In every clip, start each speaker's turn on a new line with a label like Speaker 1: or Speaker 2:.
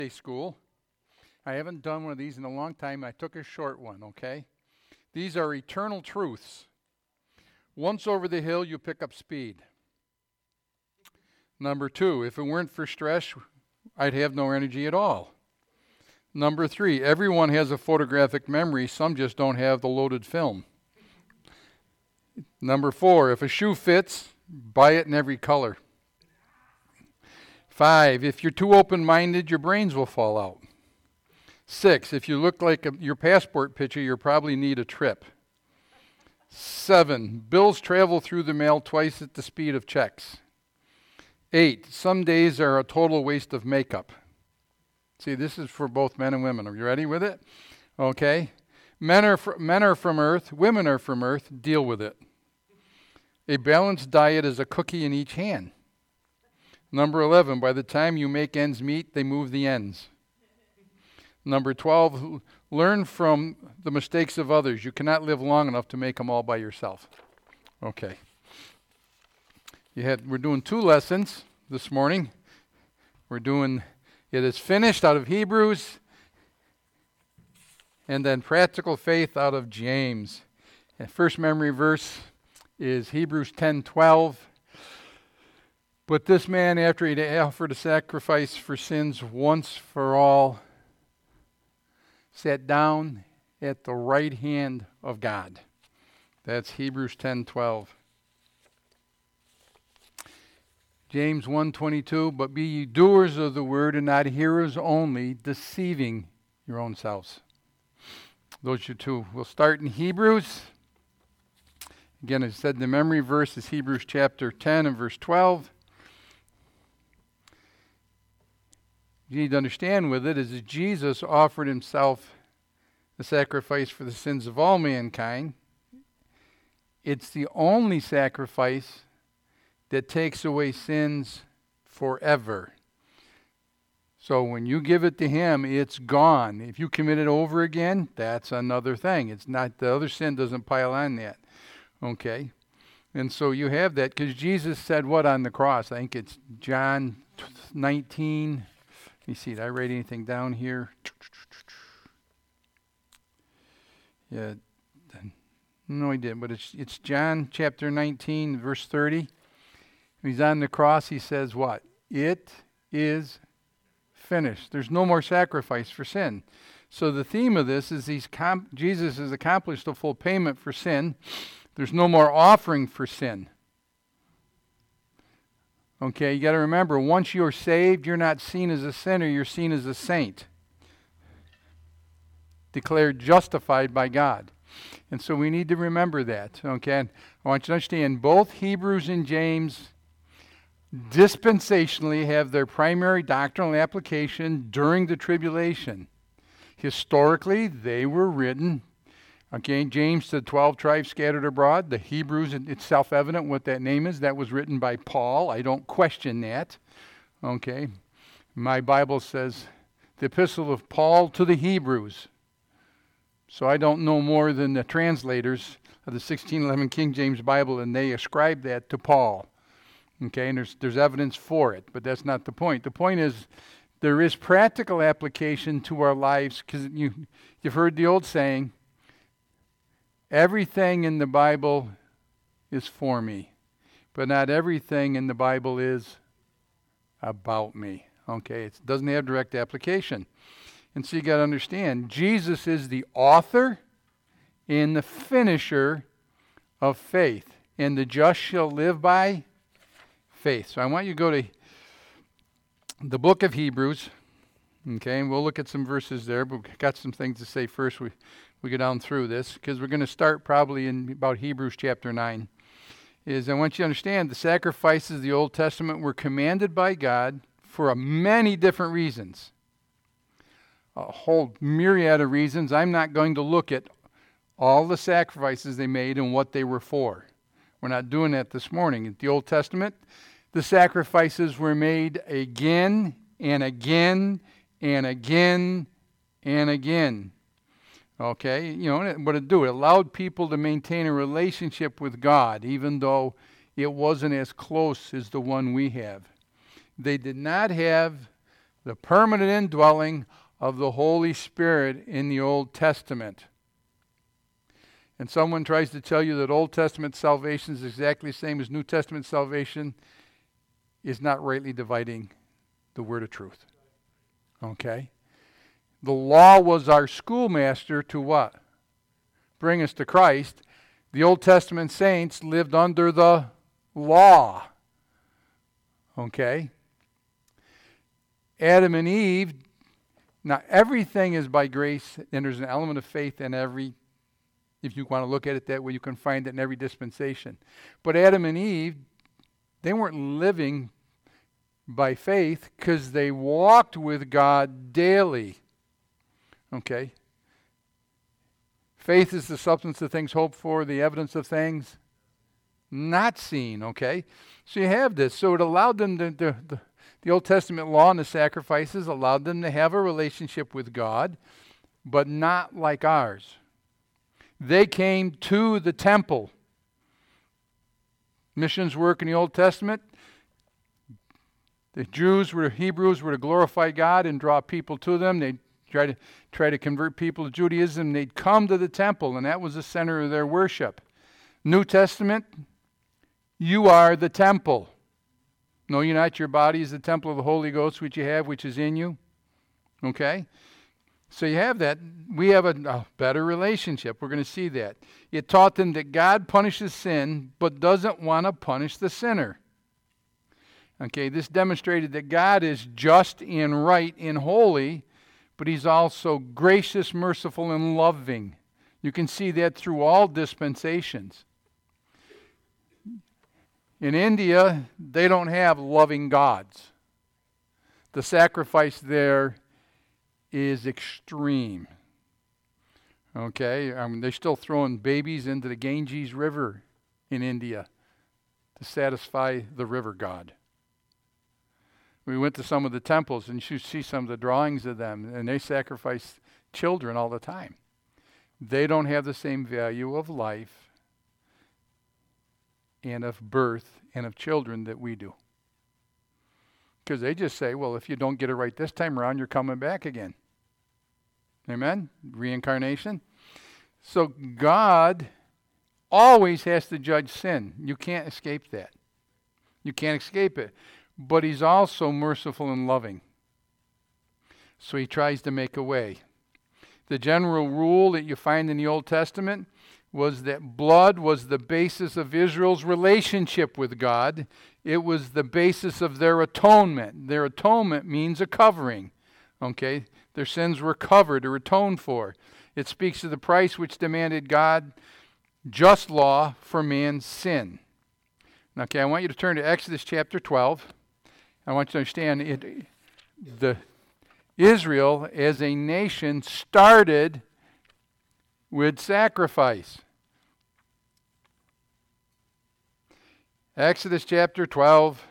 Speaker 1: School. I haven't done one of these in a long time. I took a short one, okay? These are eternal truths. Once over the hill, you pick up speed. Number 2, if it weren't for stress, I'd have no energy at all. Number 3, everyone has a photographic memory. Some just don't have the loaded film. Number 4, if a shoe fits, buy it in every color. 5, if you're too open-minded, your brains will fall out. 6, if you look like your passport picture, you probably need a trip. 7, bills travel through the mail twice at the speed of checks. 8, some days are a total waste of makeup. See, this is for both men and women. Are you ready with it? Okay. Men are from earth, women are from earth, deal with it. A balanced diet is a cookie in each hand. Number 11, by the time you make ends meet, they move the ends. Number 12, learn from the mistakes of others. You cannot live long enough to make them all by yourself. Okay. We're doing 2 lessons this morning. We're doing It Is Finished out of Hebrews, and then Practical Faith out of James. And first memory verse is Hebrews 10:12. But this man, after he had offered a sacrifice for sins once for all, sat down at the right hand of God. That's Hebrews 10:12. James 1:22, but be ye doers of the word and not hearers only, deceiving your own selves. Those are 2. We'll start in Hebrews. Again, as I said, the memory verse is Hebrews chapter 10 and verse 12. You need to understand with it is that Jesus offered himself a sacrifice for the sins of all mankind. It's the only sacrifice that takes away sins forever. So when you give it to him, it's gone. If you commit it over again, that's another thing. It's not, the other sin doesn't pile on that. Okay? And so you have that because Jesus said what on the cross? I think it's John 19. Let me see, did I write anything down here? Yeah, no, I didn't, but it's John chapter 19, verse 30. When he's on the cross, he says what? It is finished. There's no more sacrifice for sin. So the theme of this is Jesus has accomplished the full payment for sin. There's no more offering for sin. Okay, you got to remember, once you're saved, you're not seen as a sinner, you're seen as a saint. Declared justified by God. And so we need to remember that, okay? And I want you to understand, both Hebrews and James dispensationally have their primary doctrinal application during the tribulation. Historically, they were written. Okay, James to the 12 tribes scattered abroad. The Hebrews, it's self-evident what that name is. That was written by Paul. I don't question that. Okay, my Bible says the epistle of Paul to the Hebrews. So I don't know more than the translators of the 1611 King James Bible, and they ascribe that to Paul. Okay, and there's evidence for it, but that's not the point. The point is there is practical application to our lives because you've heard the old saying, everything in the Bible is for me, but not everything in the Bible is about me. Okay, it doesn't have direct application. And so you got to understand, Jesus is the author and the finisher of faith, and the just shall live by faith. So I want you to go to the book of Hebrews, okay, and we'll look at some verses there, but we've got some things to say first. We go down through this, because we're going to start probably in about Hebrews chapter 9, is I want you to understand the sacrifices of the Old Testament were commanded by God for many different reasons. A whole myriad of reasons. I'm not going to look at all the sacrifices they made and what they were for. We're not doing that this morning. In the Old Testament, the sacrifices were made again and again and again and again. Okay, what it do? It allowed people to maintain a relationship with God, even though it wasn't as close as the one we have. They did not have The permanent indwelling of the Holy Spirit in the Old Testament. And someone tries to tell you that Old Testament salvation is exactly the same as New Testament salvation, is not rightly dividing the word of truth. Okay? The law was our schoolmaster to what? Bring us to Christ. The Old Testament saints lived under the law. Okay? Adam and Eve, now everything is by grace, and there's an element of faith in every, if you want to look at it that way, you can find it in every dispensation. But Adam and Eve, they weren't living by faith because they walked with God daily. Okay? Faith is the substance of things hoped for, the evidence of things not seen. Okay? So you have this. So it allowed them the Old Testament law and the sacrifices allowed them to have a relationship with God, but not like ours. They came to the temple. Missions work in the Old Testament. The Hebrews were to glorify God and draw people to them. They'd try to convert people to Judaism. They'd come to the temple, and that was the center of their worship. New Testament, you are the temple. Know ye not your body is the temple of the Holy Ghost which you have, which is in you? Okay? So you have that. We have a better relationship. We're going to see that. It taught them that God punishes sin, but doesn't want to punish the sinner. Okay, this demonstrated that God is just and right and holy, but He's also gracious, merciful, and loving. You can see that through all dispensations. In India, they don't have loving gods. The sacrifice there is extreme. Okay, they're still throwing babies into the Ganges River in India to satisfy the river god. We went to some of the temples and you see some of the drawings of them, and they sacrifice children all the time. They don't have the same value of life and of birth and of children that we do. Because they just say, well, if you don't get it right this time around, you're coming back again. Amen? Reincarnation. So God always has to judge sin. You can't escape that. You can't escape it. But He's also merciful and loving. So He tries to make a way. The general rule that you find in the Old Testament was that blood was the basis of Israel's relationship with God. It was the basis of their atonement. Their atonement means a covering. Okay? Their sins were covered or atoned for. It speaks of the price which demanded God just law for man's sin. Okay, I want you to turn to Exodus chapter 12. I want you to understand Israel as a nation started with sacrifice. Exodus chapter 12.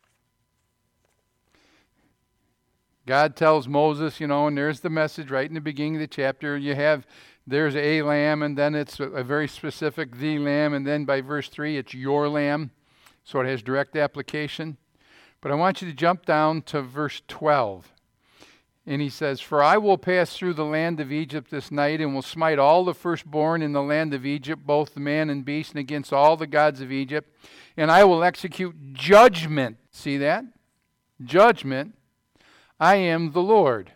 Speaker 1: God tells Moses, and there's the message right in the beginning of the chapter. There's a lamb, and then it's a very specific the lamb, and then by verse 3, it's your lamb. So it has direct application. But I want you to jump down to verse 12. And he says, "For I will pass through the land of Egypt this night, and will smite all the firstborn in the land of Egypt, both man and beast, and against all the gods of Egypt. And I will execute judgment." See that? Judgment. I am the Lord.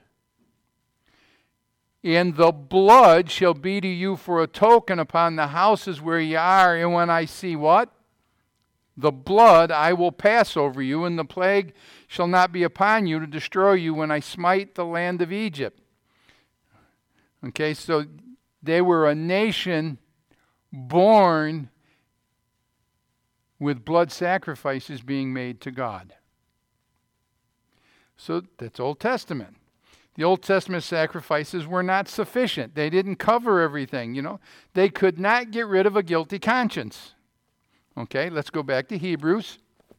Speaker 1: "And the blood shall be to you for a token upon the houses where ye are. And when I see" what? "The blood, I will pass over you, and the plague shall not be upon you to destroy you when I smite the land of Egypt." Okay, so they were a nation born with blood sacrifices being made to God. So that's Old Testament. The Old Testament sacrifices were not sufficient. They didn't cover everything, They could not get rid of a guilty conscience. Okay, let's go back to Hebrews.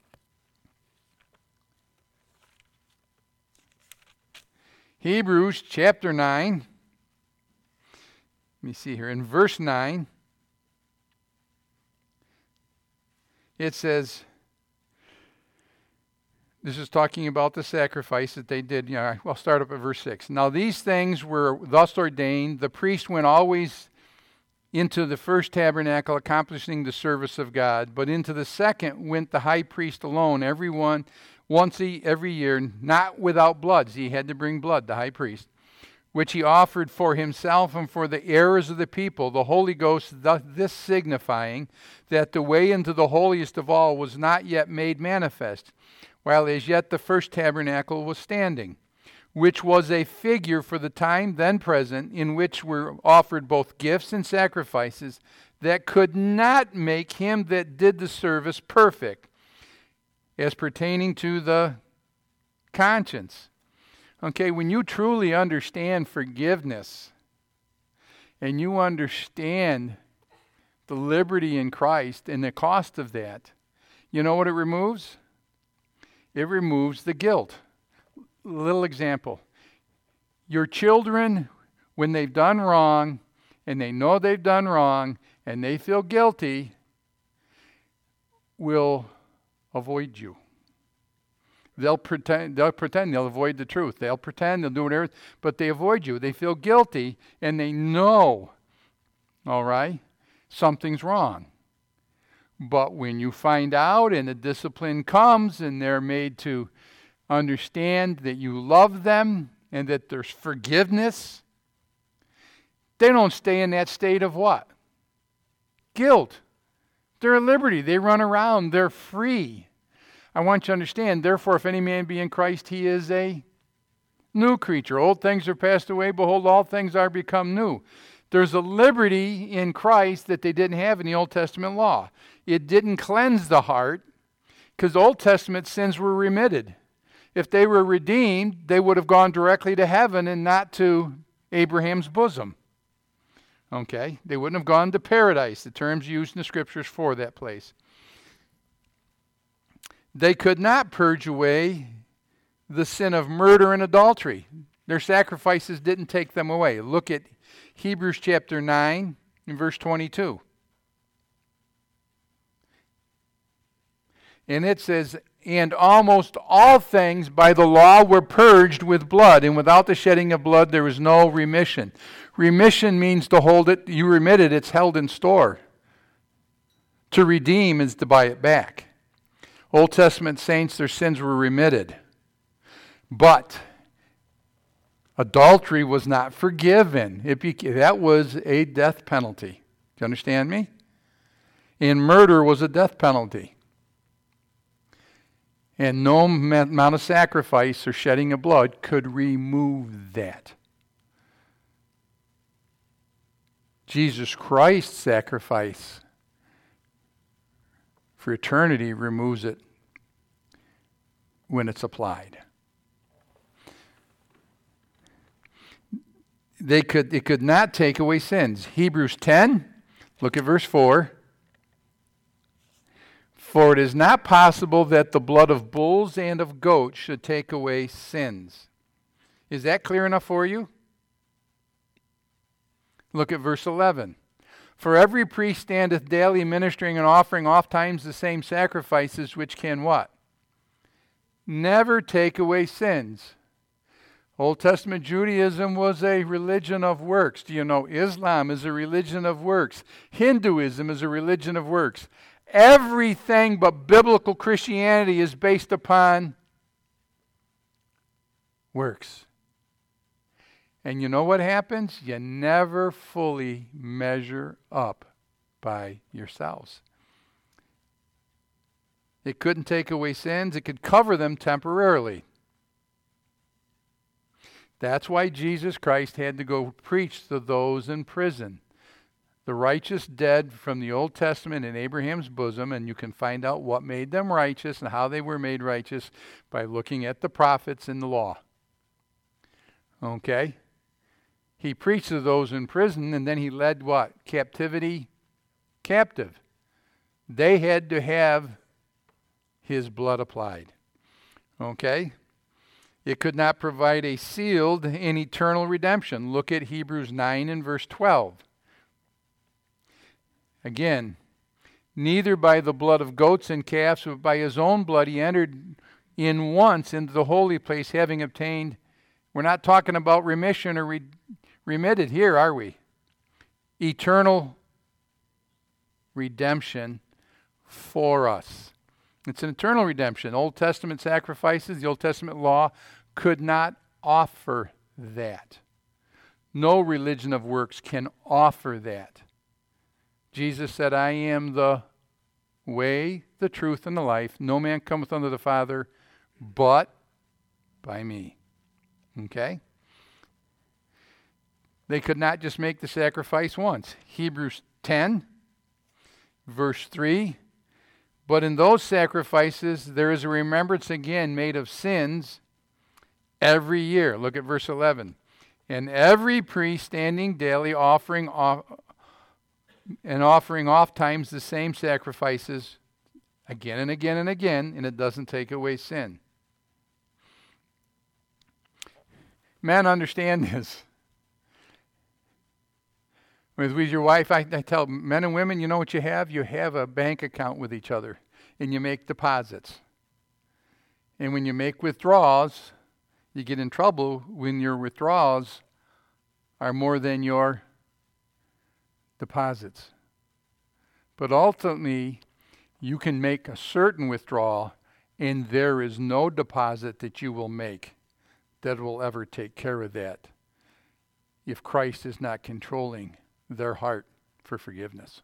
Speaker 1: Hebrews chapter 9. Let me see here. In verse 9, it says, This is talking about the sacrifice that they did. I'll start up at verse 6. Now these things were thus ordained. The priest went always into the first tabernacle, accomplishing the service of God. But into the second went the high priest alone, every year, not without blood. He had to bring blood, the high priest, which he offered for himself and for the errors of the people, the Holy Ghost, this signifying that the way into the holiest of all was not yet made manifest, while as yet the first tabernacle was standing, which was a figure for the time then present, in which were offered both gifts and sacrifices that could not make him that did the service perfect, as pertaining to the conscience. Okay, when you truly understand forgiveness and you understand the liberty in Christ and the cost of that, you know what it removes? It removes the guilt. Little example. Your children, when they've done wrong and they know they've done wrong and they feel guilty, will avoid you. They'll pretend they'll avoid the truth. They'll pretend they'll do whatever, but they avoid you. They feel guilty and they know, all right, something's wrong. But when you find out and the discipline comes and they're made to understand that you love them and that there's forgiveness, they don't stay in that state of what? Guilt. They're at liberty. They run around. They're free. I want you to understand, therefore, if any man be in Christ, he is a new creature. Old things are passed away. Behold, all things are become new. There's a liberty in Christ that they didn't have in the Old Testament law. It didn't cleanse the heart because Old Testament sins were remitted. If they were redeemed, they would have gone directly to heaven and not to Abraham's bosom. Okay? They wouldn't have gone to paradise, the terms used in the scriptures for that place. They could not purge away the sin of murder and adultery. Their sacrifices didn't take them away. Look at Hebrews chapter 9 and verse 22. And it says, and almost all things by the law were purged with blood, and without the shedding of blood there was no remission. Remission means to hold it, you remit it, it's held in store. To redeem is to buy it back. Old Testament saints, their sins were remitted. But adultery was not forgiven. That was a death penalty. Do you understand me? And murder was a death penalty. And no amount of sacrifice or shedding of blood could remove that. Jesus Christ's sacrifice for eternity removes it when it's applied. It could not take away sins. Hebrews 10, look at verse 4. For it is not possible that the blood of bulls and of goats should take away sins. Is that clear enough for you? Look at verse 11. For every priest standeth daily ministering and offering oft times the same sacrifices, which can what? Never take away sins. Old Testament Judaism was a religion of works. Do you know Islam is a religion of works? Hinduism is a religion of works. Everything but biblical Christianity is based upon works. And you know what happens? You never fully measure up by yourselves. It couldn't take away sins. It could cover them temporarily. That's why Jesus Christ had to go preach to those in prison. The righteous dead from the Old Testament in Abraham's bosom, and you can find out what made them righteous and how they were made righteous by looking at the prophets and the law. Okay? He preached to those in prison, and then he led what? Captivity captive. They had to have his blood applied. Okay? It could not provide a sealed and eternal redemption. Look at Hebrews 9 and verse 12. Again, neither by the blood of goats and calves, but by his own blood he entered in once into the holy place, having obtained. We're not talking about remission or remitted here, are we? Eternal redemption for us. It's an eternal redemption. Old Testament sacrifices, the Old Testament law could not offer that. No religion of works can offer that. Jesus said, I am the way, the truth, and the life. No man cometh unto the Father but by me. Okay? They could not just make the sacrifice once. Hebrews 10, verse 3. But in those sacrifices, there is a remembrance again made of sins every year. Look at verse 11. And every priest standing daily offering oft times the same sacrifices again and again and again, and it doesn't take away sin. Men understand this. With your wife, I tell men and women, you know what you have? You have a bank account with each other, and you make deposits. And when you make withdrawals, you get in trouble when your withdrawals are more than your deposits. But ultimately, you can make a certain withdrawal, and there is no deposit that you will make that will ever take care of that if Christ is not controlling their heart for forgiveness.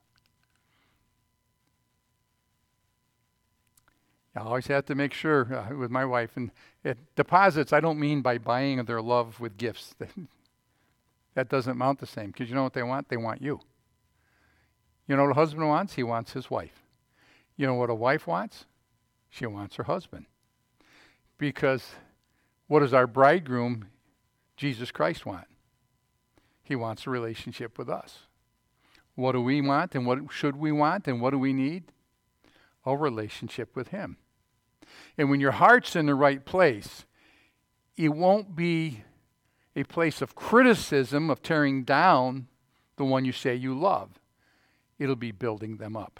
Speaker 1: I always have to make sure with my wife, and deposits I don't mean by buying their love with gifts. That doesn't amount the same, because you know what they want? They want you. You know what a husband wants? He wants his wife. You know what a wife wants? She wants her husband. Because what does our bridegroom, Jesus Christ, want? He wants a relationship with us. What do we want, and what should we want, and what do we need? A relationship with him. And when your heart's in the right place, it won't be a place of criticism, of tearing down the one you say you love. It'll be building them up.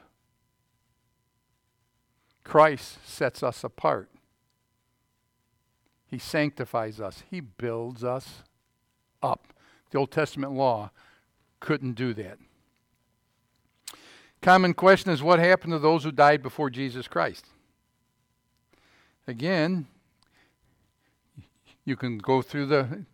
Speaker 1: Christ sets us apart. He sanctifies us. He builds us up. The Old Testament law couldn't do that. Common question is, what happened to those who died before Jesus Christ? Again, you can go through the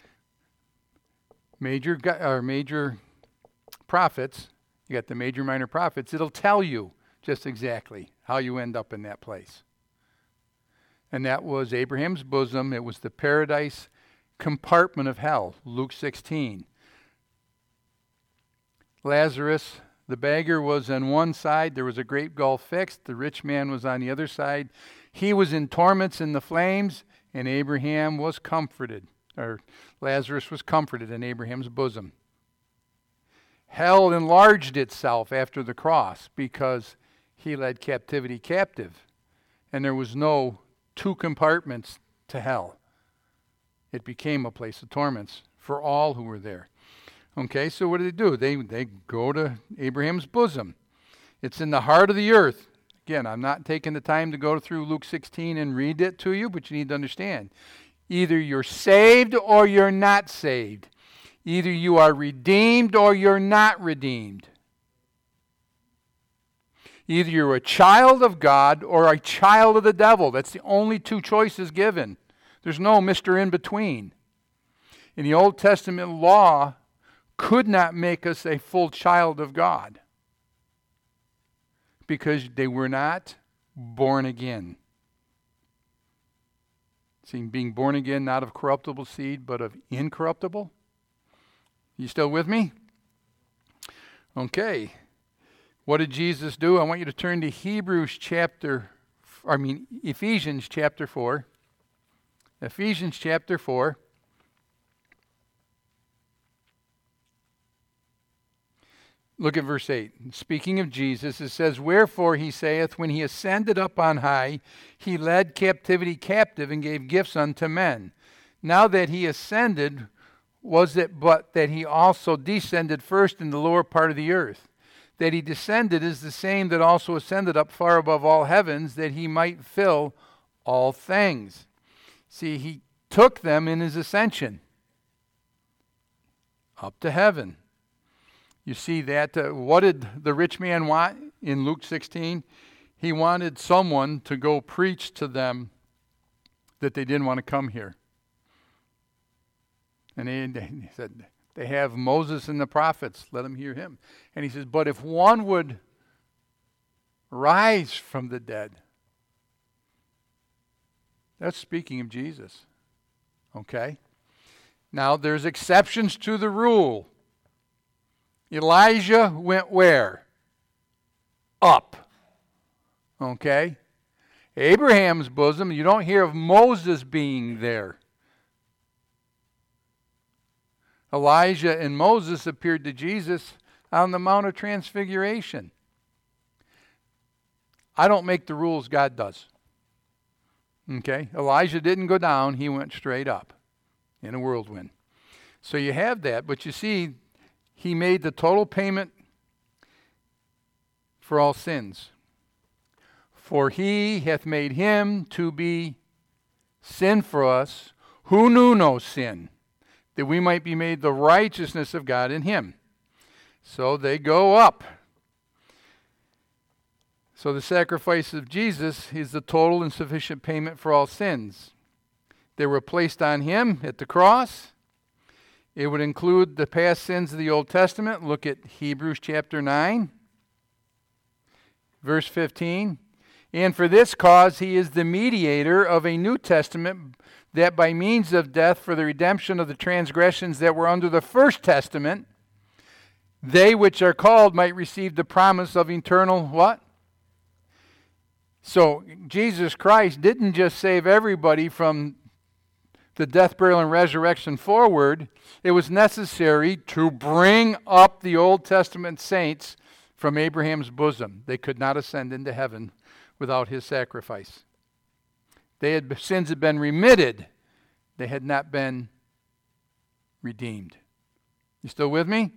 Speaker 1: major prophets. You got the major, minor prophets. It'll tell you just exactly how you end up in that place. And that was Abraham's bosom. It was the paradise compartment of hell, Luke 16. Lazarus, the beggar, was on one side. There was a great gulf fixed. The rich man was on the other side. He was in torments in the flames, and Abraham was comforted, or Lazarus was comforted in Abraham's bosom. Hell enlarged itself after the cross because he led captivity captive, and there was no two compartments to hell. It became a place of torments for all who were there. Okay, so what do? They go to Abraham's bosom. It's in the heart of the earth. Again, I'm not taking the time to go through Luke 16 and read it to you, but you need to understand. Either you're saved or you're not saved. Either you are redeemed or you're not redeemed. Either you're a child of God or a child of the devil. That's the only two choices given. There's no Mr. In between. In the Old Testament law could not make us a full child of God because they were not born again. See, being born again not of corruptible seed but of incorruptible. You still with me? Okay. What did Jesus do? I want you to turn to Ephesians chapter 4. Ephesians chapter 4. Look at verse 8. Speaking of Jesus, it says, Wherefore he saith, when he ascended up on high, he led captivity captive and gave gifts unto men. Now that he ascended, was it but that he also descended first in the lower part of the earth? That he descended is the same that also ascended up far above all heavens, that he might fill all things. See, he took them in his ascension up to heaven. You see that. What did the rich man want in Luke 16? He wanted someone to go preach to them that they didn't want to come here. And he said, they have Moses and the prophets. Let them hear him. And he says, but if one would rise from the dead. That's speaking of Jesus. Okay? Now, there's exceptions to the rule. Elijah went where? Up. Okay? Abraham's bosom, you don't hear of Moses being there. Elijah and Moses appeared to Jesus on the Mount of Transfiguration. I don't make the rules, God does. Okay? Elijah didn't go down, he went straight up in a whirlwind. So you have that, but you see, he made the total payment for all sins. For he hath made him to be sin for us, who knew no sin, that we might be made the righteousness of God in him. So they go up. So the sacrifice of Jesus is the total and sufficient payment for all sins. They were placed on him at the cross. It would include the past sins of the Old Testament. Look at Hebrews chapter 9, verse 15. And for this cause he is the mediator of a New Testament, that by means of death for the redemption of the transgressions that were under the first testament, they which are called might receive the promise of eternal what? So Jesus Christ didn't just save everybody from the death, burial, and resurrection forward. It was necessary to bring up the Old Testament saints from Abraham's bosom. They could not ascend into heaven without his sacrifice. Sins had been remitted. They had not been redeemed. You still with me?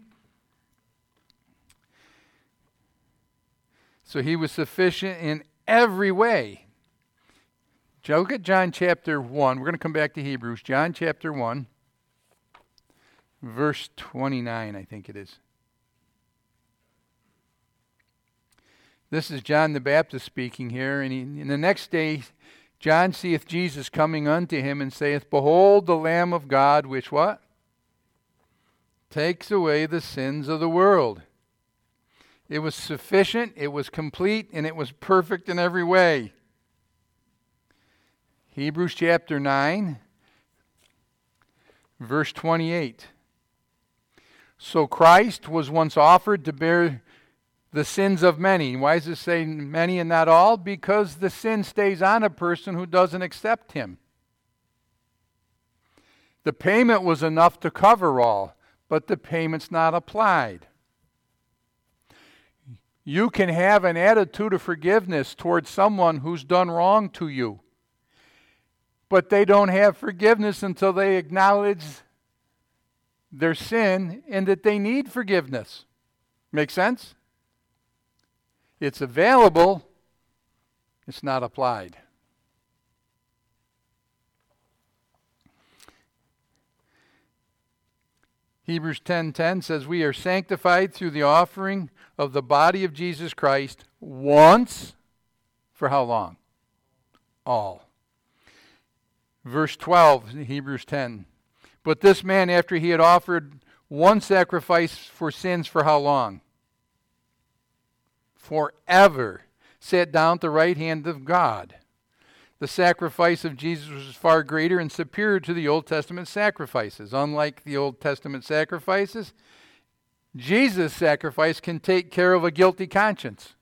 Speaker 1: So he was sufficient in every way. Look at John chapter 1. We're going to come back to Hebrews. John chapter 1, verse 29, I think it is. This is John the Baptist speaking here. And the next day, John seeth Jesus coming unto him and saith, Behold the Lamb of God, which what? Takes away the sins of the world. It was sufficient, it was complete, and it was perfect in every way. Hebrews chapter 9, verse 28. So Christ was once offered to bear the sins of many. Why does it say many and not all? Because the sin stays on a person who doesn't accept him. The payment was enough to cover all, but the payment's not applied. You can have an attitude of forgiveness towards someone who's done wrong to you, but they don't have forgiveness until they acknowledge their sin and that they need forgiveness. Make sense? It's available, it's not applied. Hebrews 10:10 says, We are sanctified through the offering of the body of Jesus Christ once, for how long? All. Verse 12, Hebrews 10. But this man, after he had offered one sacrifice for sins, for how long? Forever, sat down at the right hand of God. The sacrifice of Jesus was far greater and superior to the Old Testament sacrifices. Unlike the Old Testament sacrifices, Jesus' sacrifice can take care of a guilty conscience.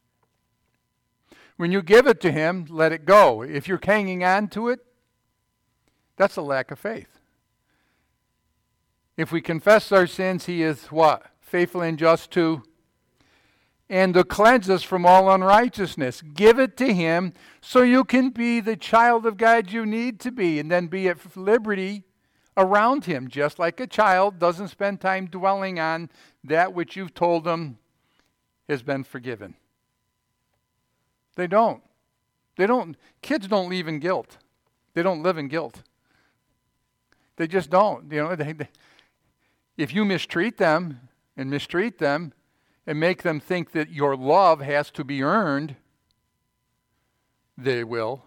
Speaker 1: When you give it to him, let it go. If you're hanging on to it, that's a lack of faith. If we confess our sins, he is what? Faithful and just to cleanse us from all unrighteousness. Give it to him so you can be the child of God you need to be, and then be at liberty around him, just like a child doesn't spend time dwelling on that which you've told them has been forgiven. They don't. Kids don't live in guilt. They don't live in guilt. They just don't. If you mistreat them and make them think that your love has to be earned, they will.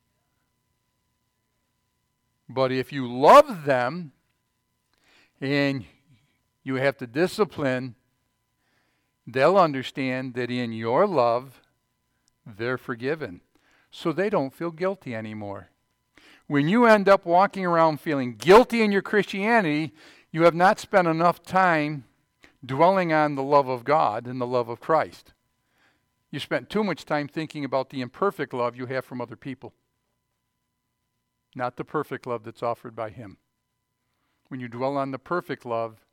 Speaker 1: But if you love them and you have to discipline, they'll understand that in your love, they're forgiven. So they don't feel guilty anymore. When you end up walking around feeling guilty in your Christianity, you have not spent enough time dwelling on the love of God and the love of Christ. You spent too much time thinking about the imperfect love you have from other people, not the perfect love that's offered by Him. When you dwell on the perfect love,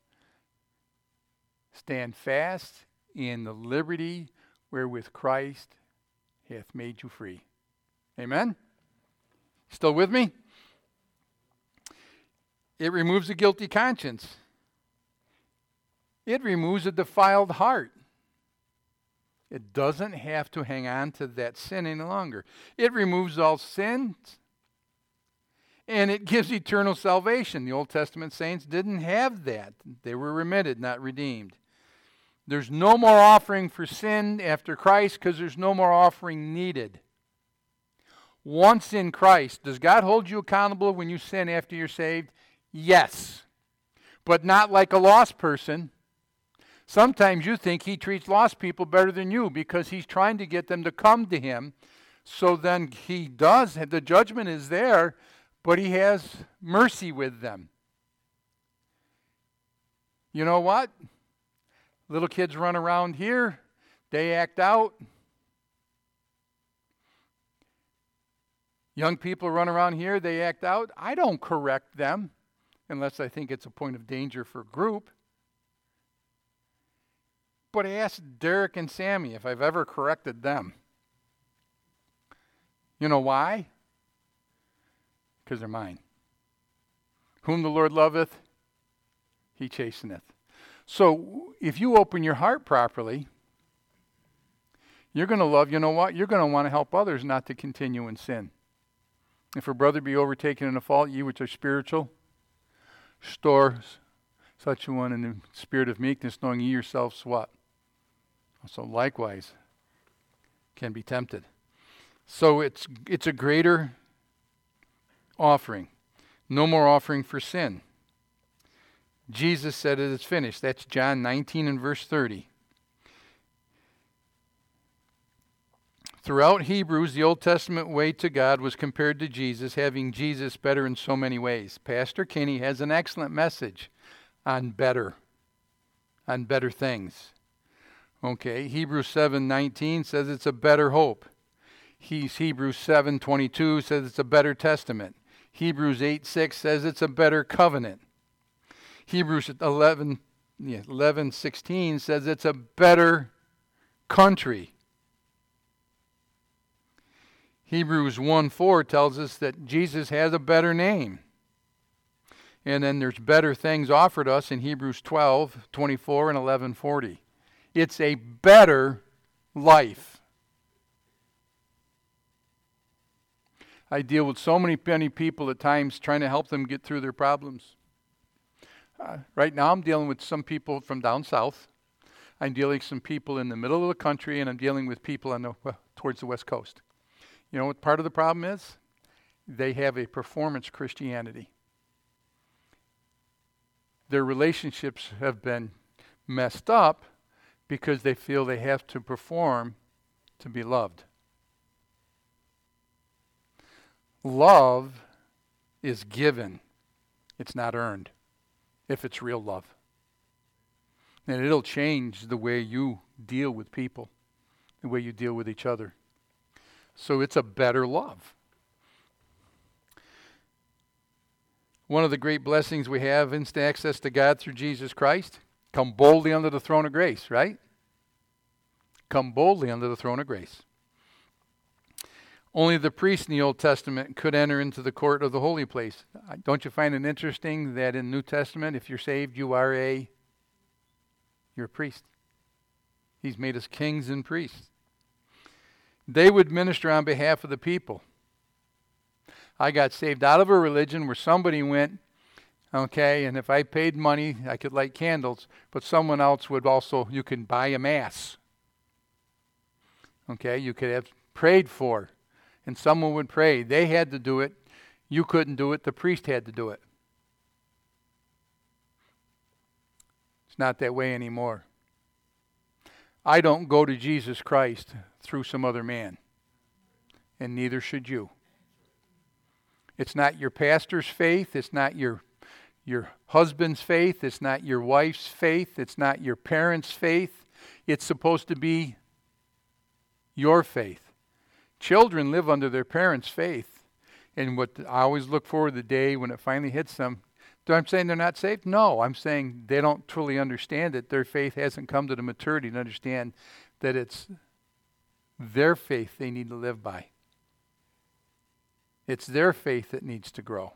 Speaker 1: stand fast in the liberty wherewith Christ hath made you free. Amen? Still with me? It removes a guilty conscience. It removes a defiled heart. It doesn't have to hang on to that sin any longer. It removes all sins, and it gives eternal salvation. The Old Testament saints didn't have that. They were remitted, not redeemed. There's no more offering for sin after Christ because there's no more offering needed. Once in Christ, does God hold you accountable when you sin after you're saved? Yes, but not like a lost person. Sometimes you think He treats lost people better than you because He's trying to get them to come to Him. So then He does, the judgment is there, but He has mercy with them. You know what? Little kids run around here, they act out. Young people run around here, they act out. I don't correct them unless I think it's a point of danger for a group. But I asked Derek and Sammy if I've ever corrected them. You know why? Because they're mine. Whom the Lord loveth, He chasteneth. So if you open your heart properly, you're going to love, you know what? You're going to want to help others not to continue in sin. If a brother be overtaken in a fault, ye which are spiritual, restore such a one in the spirit of meekness, knowing ye yourselves what? So likewise can be tempted. So it's a greater offering. No more offering for sin. Jesus said it is finished. That's John 19 and verse 30. Throughout Hebrews, the Old Testament way to God was compared to Jesus, having Jesus better in so many ways. Pastor Kinney has an excellent message on better things. Okay, Hebrews 7:19 says it's a better hope. Hebrews 7:22 says it's a better testament. Hebrews 8:6 says it's a better covenant. Hebrews 11:16 says it's a better country. Hebrews 1:4 tells us that Jesus has a better name. And then there's better things offered us in Hebrews 12:24 and 11:40. It's a better life. I deal with so many people at times trying to help them get through their problems. Right now I'm dealing with some people from down south. I'm dealing with some people in the middle of the country, and I'm dealing with people towards the West Coast. You know what part of the problem is? They have a performance Christianity. Their relationships have been messed up because they feel they have to perform to be loved. Love is given. It's not earned, if it's real love. And it'll change the way you deal with people, the way you deal with each other. So it's a better love. One of the great blessings we have, instant access to God through Jesus Christ. Come boldly under the throne of grace, right? Come boldly under the throne of grace. Only the priest in the Old Testament could enter into the court of the holy place. Don't you find it interesting that in the New Testament, if you're saved, you're a priest. He's made us kings and priests. They would minister on behalf of the people. I got saved out of a religion where somebody went, okay, and if I paid money, I could light candles, but someone else would also, you can buy a mass. Okay, you could have prayed for, and someone would pray. They had to do it. You couldn't do it. The priest had to do it. It's not that way anymore. I don't go to Jesus Christ through some other man, and neither should you. It's not your pastor's faith. It's not your husband's faith. It's not your wife's faith. It's not your parents' faith. It's supposed to be your faith. Children live under their parents' faith. And what I always look forward to the day when it finally hits them. Do I'm saying they're not saved? No, I'm saying they don't truly understand it. Their faith hasn't come to the maturity to understand that it's their faith they need to live by. It's their faith that needs to grow.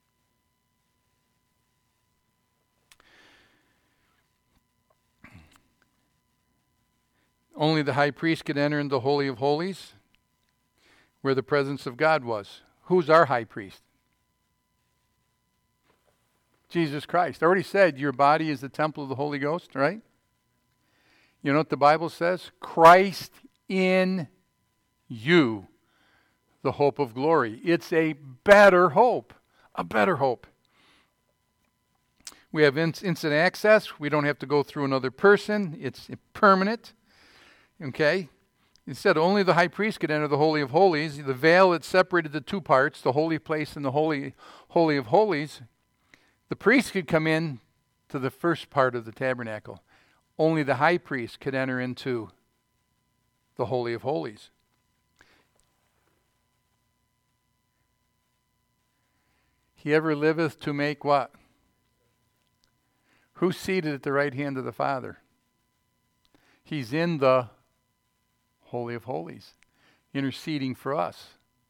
Speaker 1: Only the high priest could enter into the Holy of Holies, where the presence of God was. Who's our high priest? Jesus Christ. I already said your body is the temple of the Holy Ghost, right? You know what the Bible says? Christ in you, the hope of glory. It's a better hope. A better hope. We have instant access. We don't have to go through another person. It's permanent. Okay? It said only the high priest could enter the Holy of Holies. The veil had separated the two parts, the holy place and the Holy of Holies. The priest could come in to the first part of the tabernacle. Only the high priest could enter into the Holy of Holies. He ever liveth to make what? Who's seated at the right hand of the Father? He's in the Holy of Holies, interceding for us.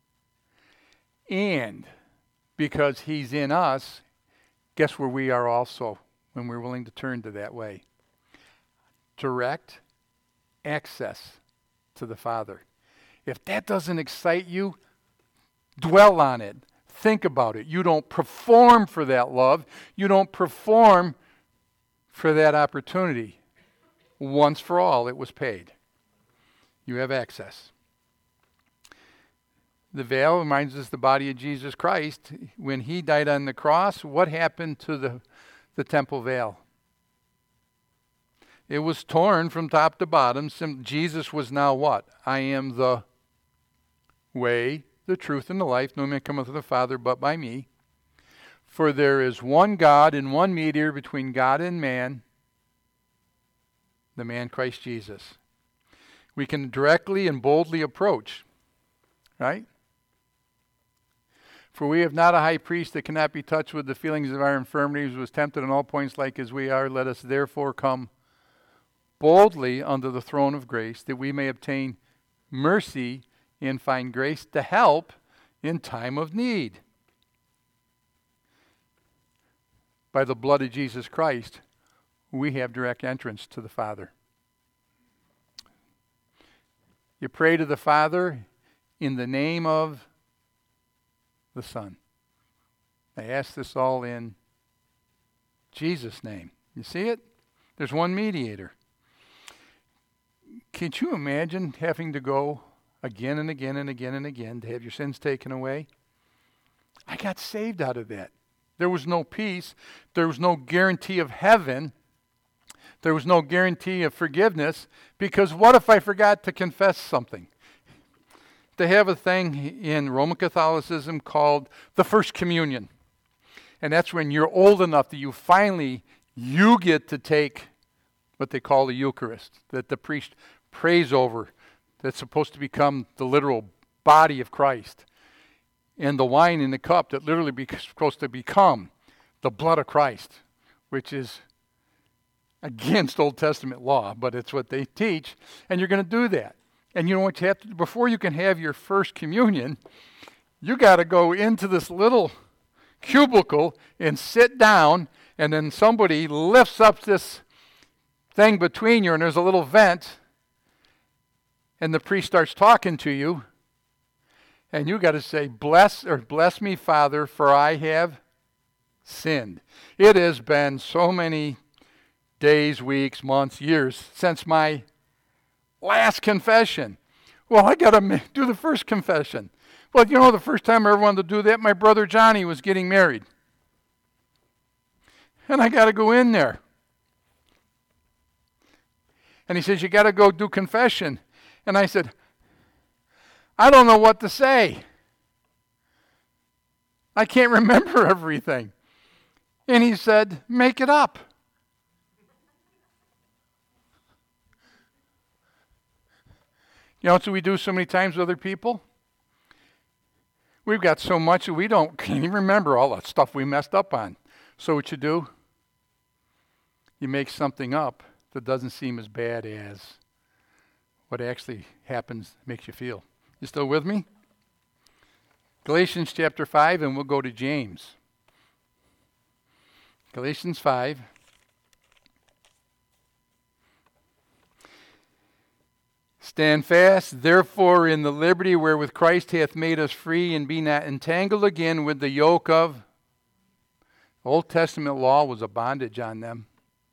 Speaker 1: And because he's in us, guess where we are also when we're willing to turn to that way? Direct access to the Father. If that doesn't excite you, dwell on it. Think about it. You don't perform for that love. You don't perform for that opportunity. Once for all, it was paid. You have access. The veil reminds us the body of Jesus Christ. When he died on the cross, what happened to the temple veil? It was torn from top to bottom. Jesus was now what? I am the way, the truth, and the life. No man cometh to the Father but by me. For there is one God and one mediator between God and man, the man Christ Jesus. We can directly and boldly approach, right? For we have not a high priest that cannot be touched with the feelings of our infirmities, who was tempted in all points like as we are. Let us therefore come boldly under the throne of grace, that we may obtain mercy and find grace to help in time of need. By the blood of Jesus Christ, we have direct entrance to the Father. You pray to the Father in the name of the Son. I ask this all in Jesus' name. You see it? There's one mediator. Can't you imagine having to go again and again and again and again to have your sins taken away? I got saved out of that. There was no peace. There was no guarantee of heaven. There was no guarantee of forgiveness, because what if I forgot to confess something? They have a thing in Roman Catholicism called the First Communion. And that's when you're old enough that you get to take what they call the Eucharist, that the priest prays over, that's supposed to become the literal body of Christ. And the wine in the cup that literally supposed to become the blood of Christ, which is against Old Testament law, but it's what they teach. And you're going to do that. And you know what you have to do? Before you can have your first communion, you got to go into this little cubicle and sit down, and then somebody lifts up this thing between you, and there's a little vent, and the priest starts talking to you, and you got to say, bless me, Father, for I have sinned. It has been so many days, weeks, months, years since my last confession. Well, I got to do the first confession. Well, the first time I ever wanted to do that, my brother Johnny was getting married. And I got to go in there. And he says, you got to go do confession. And I said, I don't know what to say. I can't remember everything. And he said, make it up. That's what we do so many times with other people. We've got so much that we can't even remember all that stuff we messed up on. So what you do, you make something up that doesn't seem as bad as what actually happens, makes you feel. You still with me? Galatians chapter 5, and we'll go to James. Galatians 5. Stand fast, therefore, in the liberty wherewith Christ hath made us free, and be not entangled again with the yoke of. Old Testament law was a bondage on them.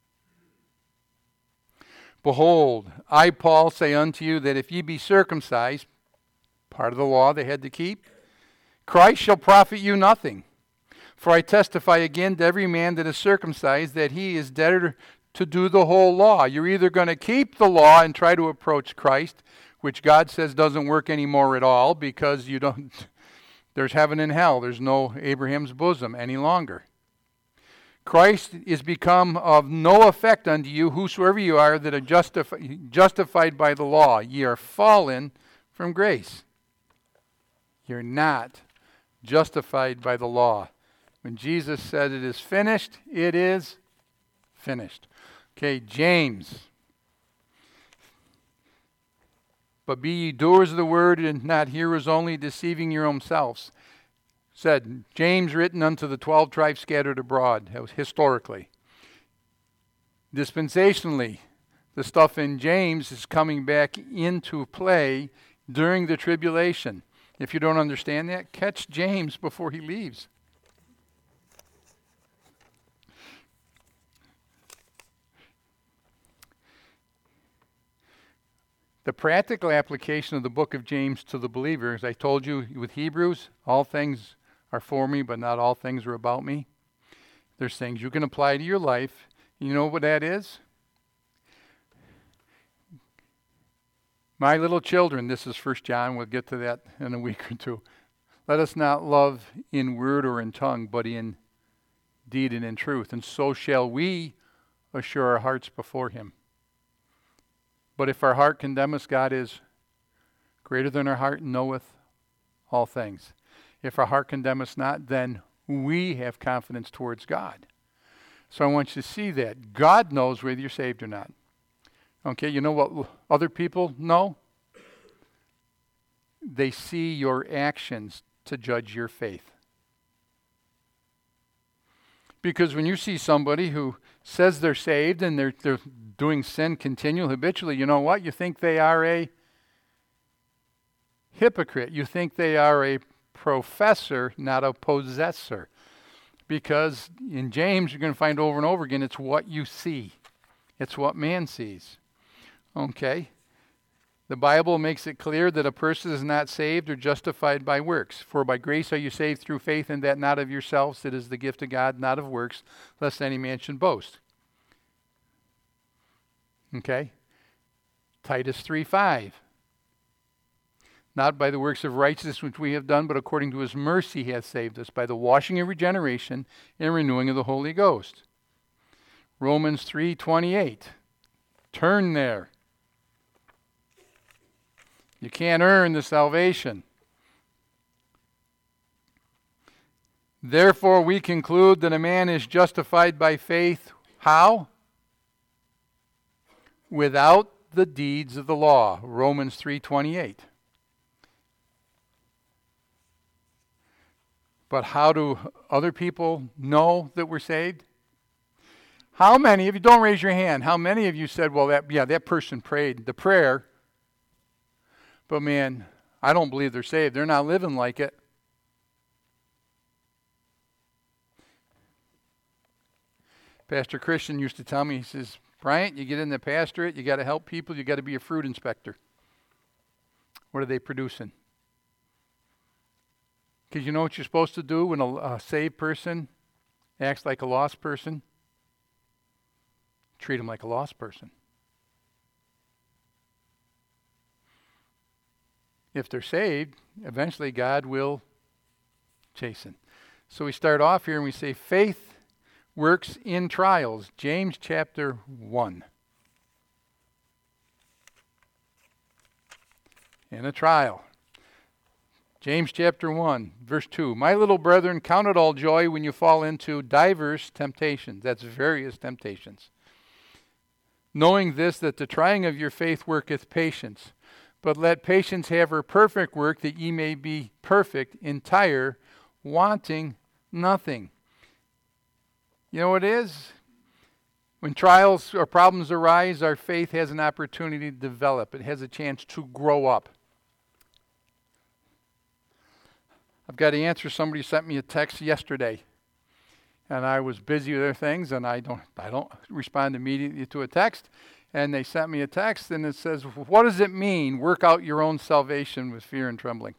Speaker 1: Behold, I, Paul, say unto you that if ye be circumcised, part of the law they had to keep, Christ shall profit you nothing. For I testify again to every man that is circumcised that he is debtor to do the whole law. You're either going to keep the law and try to approach Christ, which God says doesn't work anymore at all because there's heaven and hell. There's no Abraham's bosom any longer. Christ is become of no effect unto you, whosoever you are that are justified by the law. Ye are fallen from grace. You're not justified by the law. When Jesus said it is finished, it is finished. Okay, James. But be ye doers of the word and not hearers only, deceiving your own selves. Said, James written unto the 12 tribes scattered abroad. That was historically. Dispensationally, the stuff in James is coming back into play during the tribulation. If you don't understand that, catch James before he leaves. The practical application of the book of James to the believer, as I told you with Hebrews, all things are for me, but not all things are about me. There's things you can apply to your life. You know what that is? My little children, this is 1 John, we'll get to that in a week or two. Let us not love in word or in tongue, but in deed and in truth. And so shall we assure our hearts before him. But if our heart condemn us, God is greater than our heart and knoweth all things. If our heart condemn us not, then we have confidence towards God. So I want you to see that. God knows whether you're saved or not. Okay, you know what other people know? They see your actions to judge your faith. Because when you see somebody who says they're saved and they're doing sin continually, habitually, you know what? You think they are a hypocrite. You think they are a professor, not a possessor. Because in James, you're going to find over and over again, it's what you see. It's what man sees. Okay? The Bible makes it clear that a person is not saved or justified by works. For by grace are you saved through faith, and that not of yourselves, it is the gift of God, not of works, lest any man should boast. Okay? Titus 3:5. Not by the works of righteousness which we have done, but according to his mercy he hath saved us, by the washing of regeneration and renewing of the Holy Ghost. Romans 3:28. Turn there. You can't earn the salvation. Therefore we conclude that a man is justified by faith. How? Without the deeds of the law. Romans 3:28. But how do other people know that we're saved? How many, if you don't raise your hand, how many of you said, well, that person prayed the prayer, But man, I don't believe they're saved. They're not living like it. Pastor Christian used to tell me, he says, Bryant, you get in the pastorate, you got to help people, you got to be a fruit inspector. What are they producing? Because you know what you're supposed to do when a saved person acts like a lost person? Treat them like a lost person. If they're saved, eventually God will chasten. So we start off here and we say faith works in trials. James chapter 1. In a trial. James chapter 1, verse 2. My little brethren, count it all joy when you fall into diverse temptations. That's various temptations. Knowing this, that the trying of your faith worketh patience. But let patience have her perfect work, that ye may be perfect, entire, wanting nothing. You know what it is? When trials or problems arise, our faith has an opportunity to develop. It has a chance to grow up. I've got to answer. Somebody sent me a text yesterday, and I was busy with other things, and I don't respond immediately to a text. And they sent me a text, and it says, "What does it mean? Work out your own salvation with fear and trembling."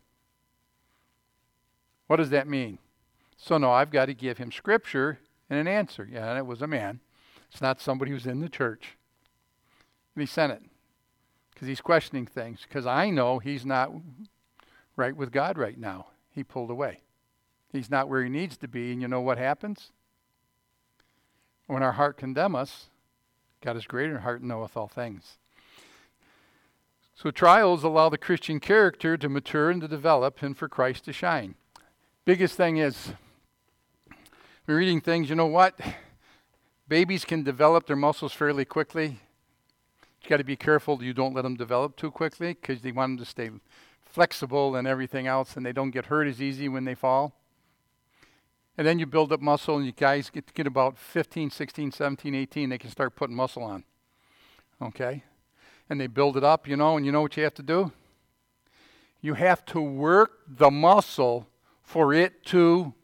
Speaker 1: What does that mean? So no, I've got to give him scripture and an answer. Yeah, and it was a man. It's not somebody who's in the church. And he sent it because he's questioning things. Because I know he's not right with God right now. He pulled away. He's not where he needs to be. And you know what happens? When our heart condemns us, God is greater, and heart knoweth all things. So trials allow the Christian character to mature and to develop and for Christ to shine. Biggest thing is, we're reading things, you know what? Babies can develop their muscles fairly quickly. You got to be careful you don't let them develop too quickly because they want them to stay flexible and everything else, and they don't get hurt as easy when they fall. And then you build up muscle, and you guys get about 15, 16, 17, 18, they can start putting muscle on. Okay? And they build it up, and you know what you have to do? You have to work the muscle for it to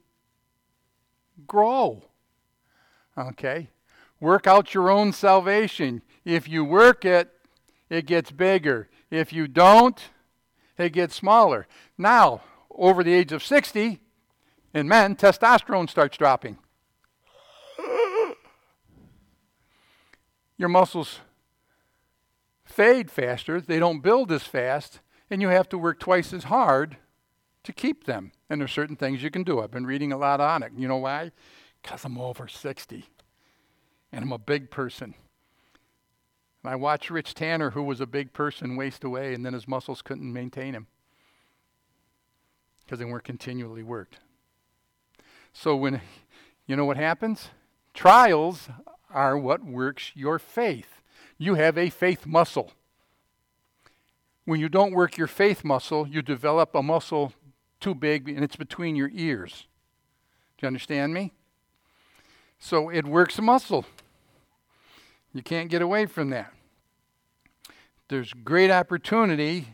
Speaker 1: grow. Okay? Work out your own salvation. If you work it, it gets bigger. If you don't, it gets smaller. Now, over the age of 60, in men, testosterone starts dropping. Your muscles fade faster. They don't build as fast. And you have to work twice as hard to keep them. And there's certain things you can do. I've been reading a lot on it. You know why? Because I'm over 60. And I'm a big person. And I watched Rich Tanner, who was a big person, waste away, and then his muscles couldn't maintain him. Because they weren't continually worked. So when, you know what happens? Trials are what works your faith. You have a faith muscle. When you don't work your faith muscle, you develop a muscle too big, and it's between your ears. Do you understand me? So it works a muscle. You can't get away from that. There's great opportunity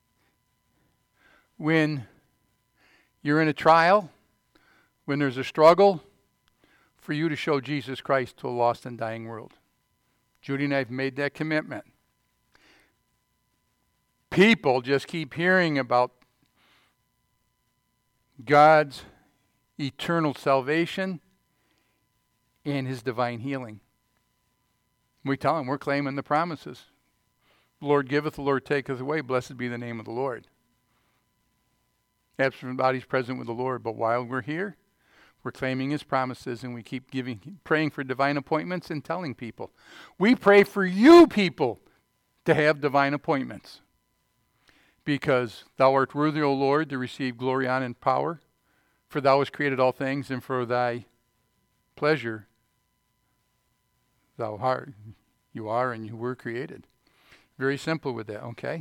Speaker 1: when you're in a trial, when there's a struggle, for you to show Jesus Christ to a lost and dying world. Judy and I have made that commitment. People just keep hearing about God's eternal salvation and his divine healing. We tell them we're claiming the promises. The Lord giveth, the Lord taketh away. Blessed be the name of the Lord. Absent from the body is present with the Lord. But while we're here, we're claiming his promises, and we keep praying for divine appointments and telling people. We pray for you people to have divine appointments. Because thou art worthy, O Lord, to receive glory, honor, and power. For thou hast created all things, and for thy pleasure you are and you were created. Very simple with that, okay?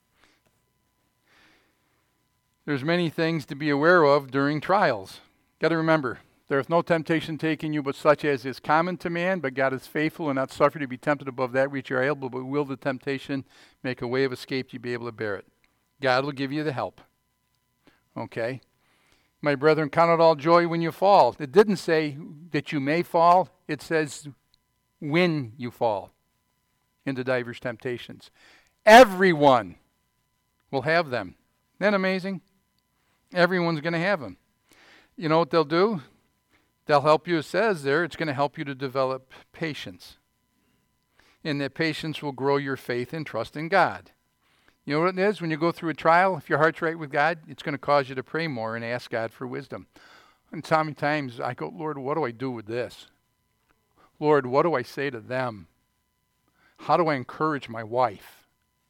Speaker 1: There's many things to be aware of during trials. Got to remember, there is no temptation taking you but such as is common to man, but God is faithful and not suffer you to be tempted above that which you are able, but will the temptation make a way of escape you be able to bear it. God will give you the help. Okay? My brethren, count it all joy when you fall. It didn't say that you may fall. It says when you fall into diverse temptations. Everyone will have them. Isn't that amazing? Everyone's going to have them. You know what they'll do? They'll help you, it says there, it's going to help you to develop patience. And that patience will grow your faith and trust in God. You know what it is? When you go through a trial, if your heart's right with God, it's going to cause you to pray more and ask God for wisdom. And so many times I go, Lord, what do I do with this? Lord, what do I say to them? How do I encourage my wife?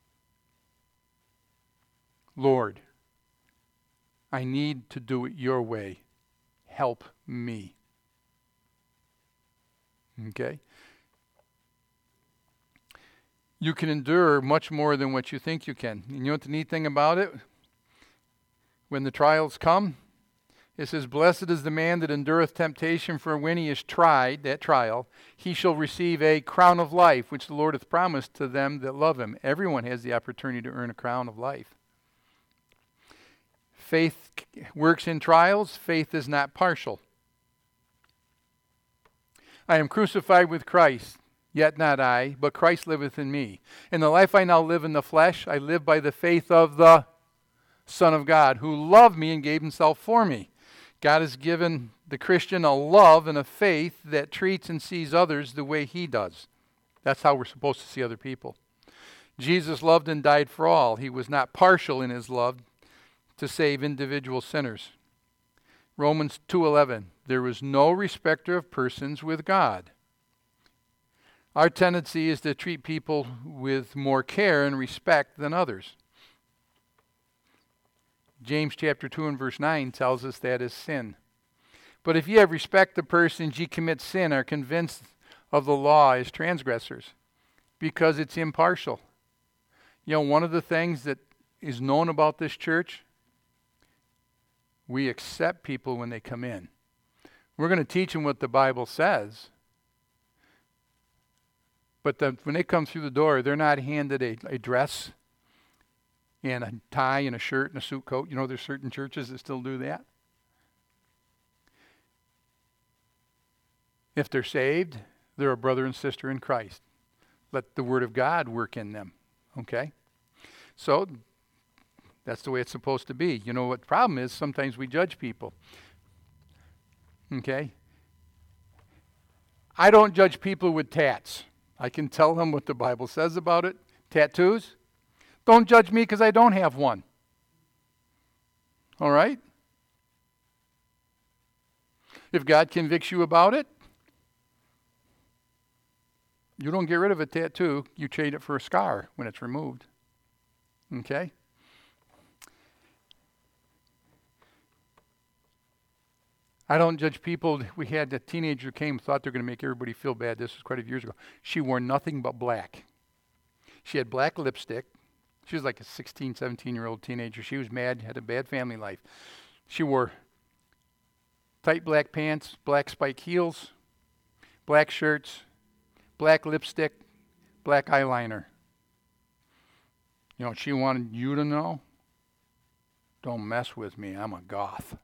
Speaker 1: Lord, I need to do it your way. Help me. Okay? You can endure much more than what you think you can. And you know what the neat thing about it? When the trials come, it says, blessed is the man that endureth temptation, for when he is tried, that trial, he shall receive a crown of life, which the Lord hath promised to them that love him. Everyone has the opportunity to earn a crown of life. Faith works in trials. Faith is not partial. I am crucified with Christ, yet not I, but Christ liveth in me. In the life I now live in the flesh, I live by the faith of the Son of God, who loved me and gave himself for me. God has given the Christian a love and a faith that treats and sees others the way he does. That's how we're supposed to see other people. Jesus loved and died for all. He was not partial in his love to save individual sinners. Romans 2:11, there is no respecter of persons with God. Our tendency is to treat people with more care and respect than others. James chapter 2 and verse 9 tells us that is sin. But if ye have respect to persons, ye commit sin, are convinced of the law as transgressors, because it's impartial. You know, one of the things that is known about this church, we accept people when they come in. We're going to teach them what the Bible says. But when they come through the door, they're not handed a dress and a tie and a shirt and a suit coat. You know, there's certain churches that still do that. If they're saved, they're a brother and sister in Christ. Let the Word of God work in them. Okay? So, that's the way it's supposed to be. You know what the problem is? Sometimes we judge people. Okay? I don't judge people with tats. I can tell them what the Bible says about it. Tattoos? Don't judge me because I don't have one. All right? If God convicts you about it, you don't get rid of a tattoo. You trade it for a scar when it's removed. Okay? I don't judge people. We had a teenager came, thought they were going to make everybody feel bad. This was quite a few years ago. She wore nothing but black. She had black lipstick. She was like a 16, 17-year-old teenager. She was mad, had a bad family life. She wore tight black pants, black spike heels, black shirts, black lipstick, black eyeliner. You know what she wanted you to know? Don't mess with me. I'm a goth.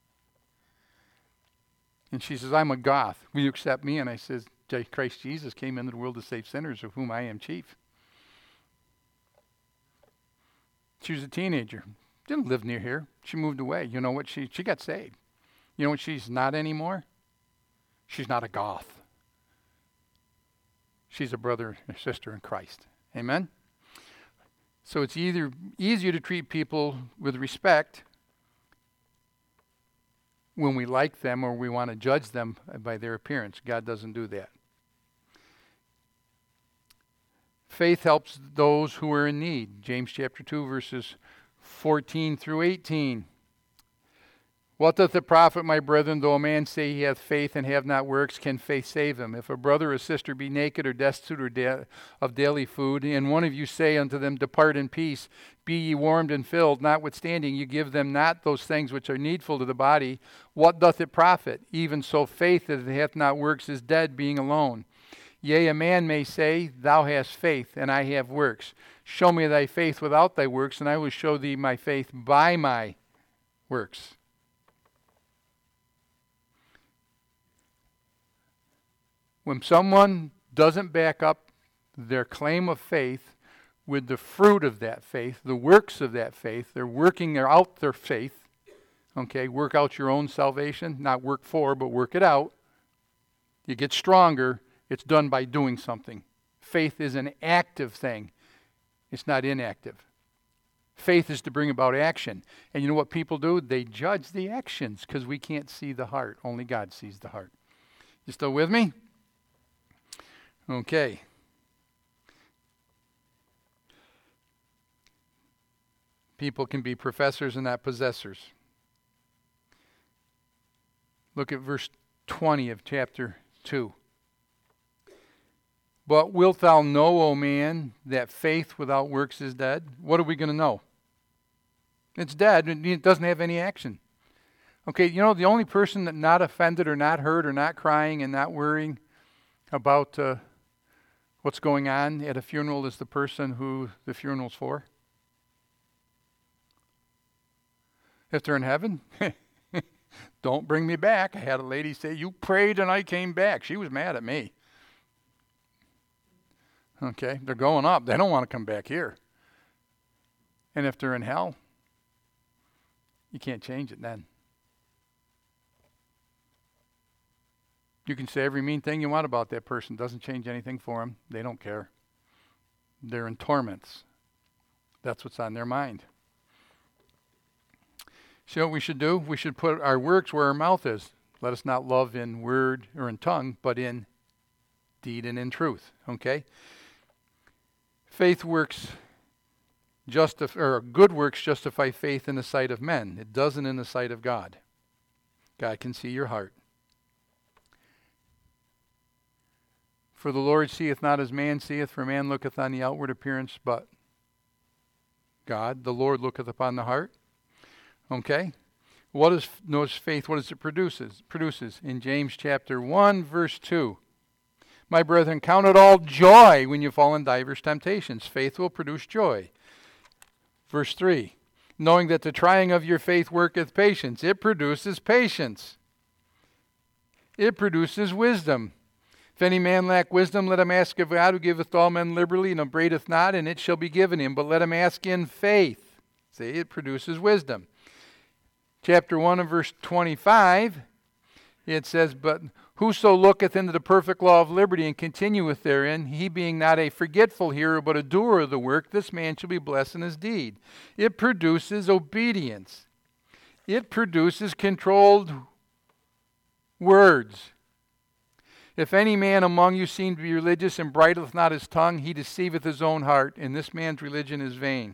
Speaker 1: And she says, I'm a goth. Will you accept me? And I says, Christ Jesus came into the world to save sinners, of whom I am chief. She was a teenager. Didn't live near here. She moved away. You know what? She got saved. You know what she's not anymore? She's not a goth. She's a brother and sister in Christ. Amen? So it's either easier to treat people with respect when we like them or we want to judge them by their appearance. God doesn't do that. Faith helps those who are in need. James chapter 2, verses 14 through 18. What doth it profit, my brethren, though a man say he hath faith and have not works, can faith save him? If a brother or sister be naked or destitute of daily food, and one of you say unto them, depart in peace, be ye warmed and filled, notwithstanding you give them not those things which are needful to the body, what doth it profit? Even so faith that hath not works is dead, being alone. Yea, a man may say, Thou hast faith, and I have works. Show me thy faith without thy works, and I will show thee my faith by my works. When someone doesn't back up their claim of faith with the fruit of that faith, the works of that faith, they're working out their faith. Okay, work out your own salvation, not work for, but work it out. You get stronger. It's done by doing something. Faith is an active thing. It's not inactive. Faith is to bring about action. And you know what people do? They judge the actions because we can't see the heart. Only God sees the heart. You still with me? Okay. People can be professors and not possessors. Look at verse 20 of chapter 2. But wilt thou know, O man, that faith without works is dead? What are we going to know? It's dead. It doesn't have any action. Okay, you know, the only person that not offended or not hurt or not crying and not worrying about what's going on at a funeral is the person who the funeral's for. If they're in heaven, don't bring me back. I had a lady say, you prayed and I came back. She was mad at me. Okay, they're going up. They don't want to come back here. And if they're in hell, you can't change it then. You can say every mean thing you want about that person. Doesn't change anything for them. They don't care. They're in torments. That's what's on their mind. So what we should do? We should put our works where our mouth is. Let us not love in word or in tongue, but in deed and in truth. Okay? Faith works, good works justify faith in the sight of men. It doesn't in the sight of God. God can see your heart. For the Lord seeth not as man seeth, for man looketh on the outward appearance, but God, the Lord, looketh upon the heart. Okay? Notice faith, what does it produces? In James chapter 1, verse 2. My brethren, count it all joy when you fall in divers temptations. Faith will produce joy. Verse 3. Knowing that the trying of your faith worketh patience. It produces patience. It produces wisdom. If any man lack wisdom, let him ask of God, who giveth all men liberally, and upbraideth not, and it shall be given him. But let him ask in faith. See, it produces wisdom. Chapter 1 and verse 25, it says, But whoso looketh into the perfect law of liberty and continueth therein, he being not a forgetful hearer, but a doer of the work, this man shall be blessed in his deed. It produces obedience. It produces controlled words. If any man among you seem to be religious and bridleth not his tongue, he deceiveth his own heart, and this man's religion is vain.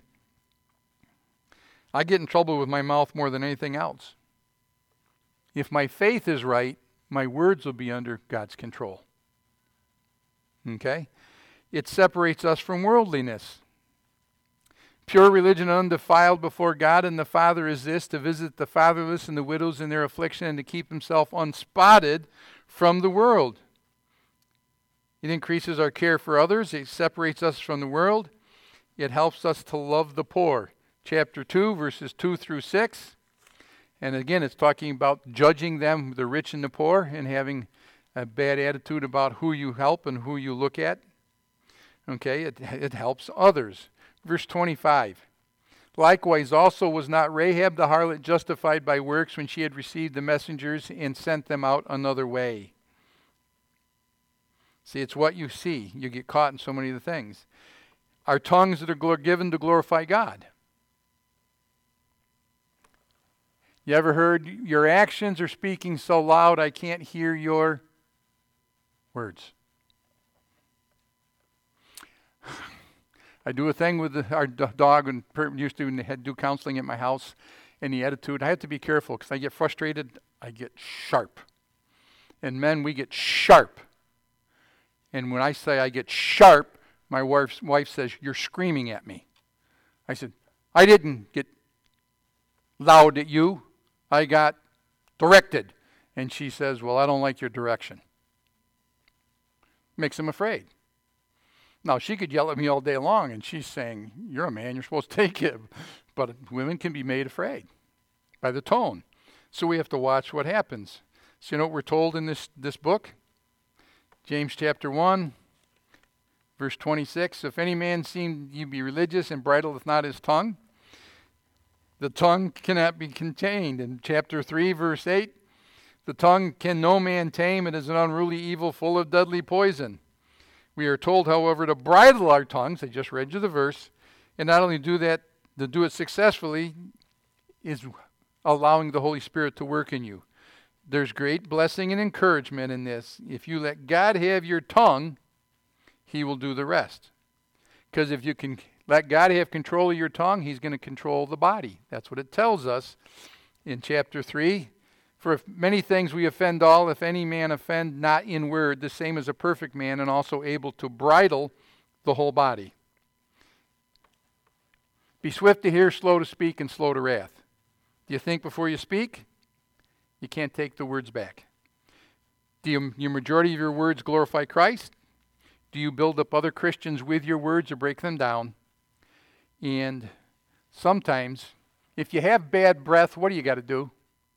Speaker 1: I get in trouble with my mouth more than anything else. If my faith is right, my words will be under God's control. Okay? It separates us from worldliness. Pure religion undefiled before God and the Father is this, to visit the fatherless and the widows in their affliction and to keep himself unspotted from the world. It increases our care for others. It separates us from the world. It helps us to love the poor. Chapter 2, verses 2 through 6. And again, it's talking about judging them, the rich and the poor, and having a bad attitude about who you help and who you look at. Okay, it helps others. Verse 25. Likewise also was not Rahab the harlot justified by works when she had received the messengers and sent them out another way? See, it's what you see. You get caught in so many of the things. Our tongues that are given to glorify God. You ever heard, your actions are speaking so loud I can't hear your words? I do a thing with our dog, and used to do counseling at my house, and the attitude, I have to be careful because I get frustrated, I get sharp. And men, we get sharp. And when I say I get sharp, my wife says, you're screaming at me. I said, I didn't get loud at you. I got directed. And she says, well, I don't like your direction. Makes them afraid. Now, she could yell at me all day long, and she's saying, you're a man, you're supposed to take it. But women can be made afraid by the tone. So we have to watch what happens. So you know what we're told in this book? James chapter 1, verse 26. If any man seem you be religious and bridleth not his tongue, the tongue cannot be contained. In chapter 3, verse 8, the tongue can no man tame. It is an unruly evil full of deadly poison. We are told, however, to bridle our tongues. I just read you the verse. And not only do that, to do it successfully is allowing the Holy Spirit to work in you. There's great blessing and encouragement in this. If you let God have your tongue, He will do the rest. Because if you can let God have control of your tongue, He's going to control the body. That's what it tells us in chapter 3. For if many things we offend all, if any man offend not in word, the same as a perfect man, and also able to bridle the whole body. Be swift to hear, slow to speak, and slow to wrath. Do you think before you speak? You can't take the words back. Do your majority of your words glorify Christ? Do you build up other Christians with your words or break them down? And sometimes, if you have bad breath, what do you got to do?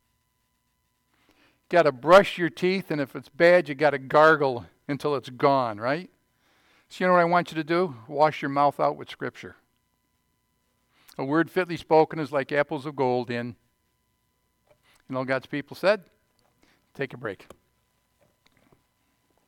Speaker 1: Got to brush your teeth, and if it's bad, you got to gargle until it's gone, right? So you know what I want you to do? Wash your mouth out with Scripture. A word fitly spoken is like apples of gold in. And all God's people said, take a break.